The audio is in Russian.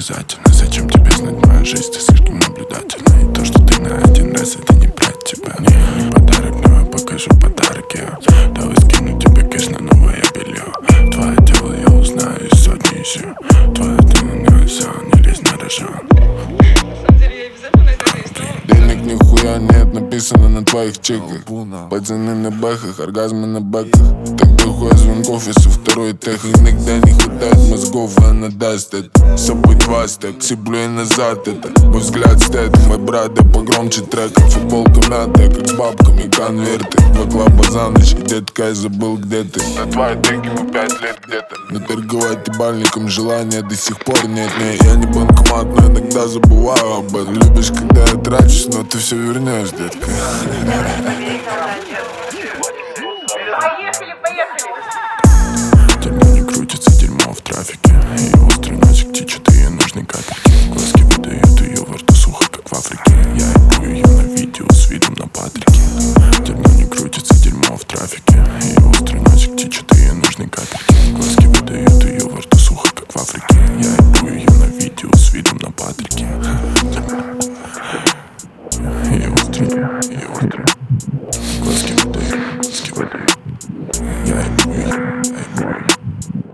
обязательно. Зачем тебе знать мою жизнь, ты слишком наблюдательна. И то, что ты на один раз, это не про тебя. Не подарок, но я покажу подарки. Давай скину тебе кэш на новое белье. Твое дело я узнаю из сотни еще. Твое дело нельзя, не лезь на рожон. Денег нихуя нет, написано на твоих чеках. Пацаны на бэхах, оргазмы на бэках. Так дохуя звонков, если второй тех. Иногда не хватает мозгов, и она даст это. Все будет вас так, сиплю и назад это. Мой взгляд стет, мой брат, да погромче трека. Футболка мятая, как с бабками конверты. Два клаба за ночь, и детка, я забыл, где ты. На твои деньги мы 5 лет где-то. Наторговать ебальником желания до сих пор нет. Не, я не банкомат, но иногда забываю об этом. Любишь, когда я трачусь, но ты все вернешь, детка. Дерьмо не крутится, дерьмо в трафике. Ее острый носик течет, ей нужны капельки. Глазки выдают ее, во рту сухо, как в Африке. Я ебу ее на видео с видом на Патрике. Дерьмо не крутится, дерьмо в трафике. Ее острый носик течет, ей нужны капельки. Глазки выдают ее, во рту сухо, как в Африке. Я ебу ее на видео с видом на Патрике. Ее острый, ее острый.